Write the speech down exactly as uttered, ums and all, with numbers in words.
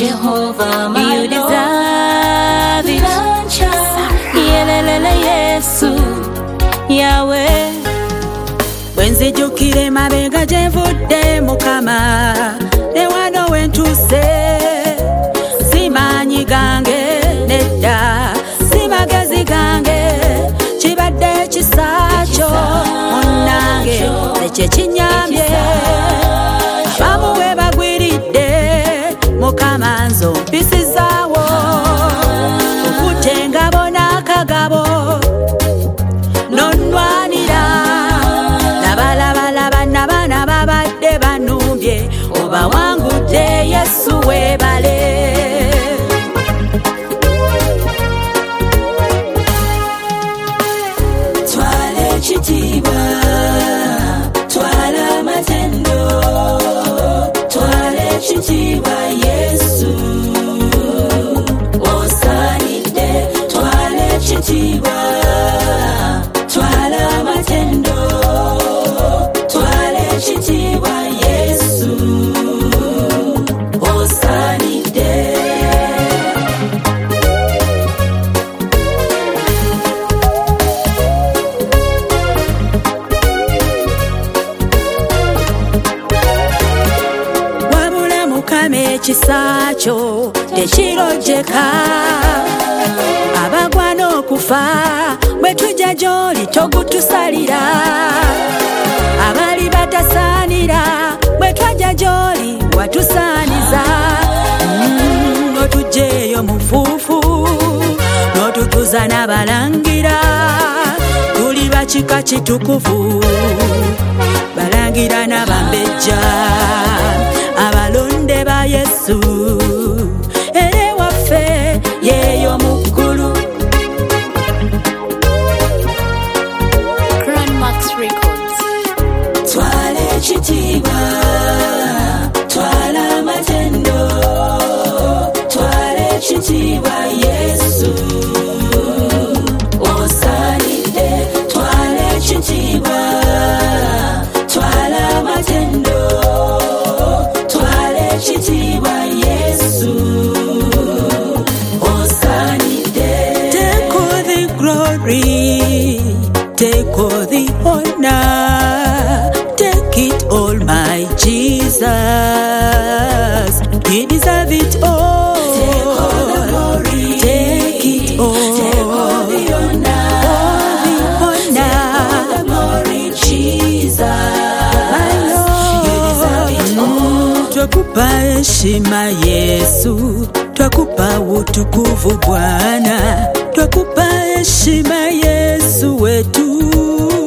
Jehovah, my You deserve it. Yelelele Yesu, Yahweh. Bwenzijukire mabega gye nvudde Mukama, ne wano we ntuuse. Simanyi gange nedda, si magezi gange, kibadde kisa kyo munnange ekyo kinyambye. Abamu we bagwiridde Mukama nzompisizaawo, okutte engabo n'akagabo nonnwanira. Labalabalaba n'abaana babadde banumbye, obawangudde Yesu weebale. Twala ekitiibwa, twala amatendo, twala ekitiibwa Yesu, osaanidde. Twala ekitiibwa, twala amatendo, twala ekitiibwa Yesu, osaanidde. Wabula Mukama ekisa kyo tekirojjeka, abagwa n'okufa bwe tujja gy'oli togutusalira, abali batasaanira bwe twajja gy'oli watusaaniza. Mm, n'otuggyeeyo mu nfuufu n'otutuza n'abalangira, tuli bakika kitukuvu, balangira n'abambejja, abalonde ba Yesu, era ewaffe yeeyo mu ggulu. Grandmax Records. Twala ekitiibwa, twala amatendo, twala ekitiibwa Yesu, osaanidde. Twala ekitiibwa, twala amatendo, twala ekitiibwa Yesu, osaanidde. Take all the glory, take all the honor, take it all, my Jesus. You deserve it all. Take all the glory, Take it all. take all the honor, All the all honor, the glory, Jesus. my You deserve it all. Lord. Twakupa heshima Yesu, twakupa utukufu Bwana, twakupa heshima Yesu wetu.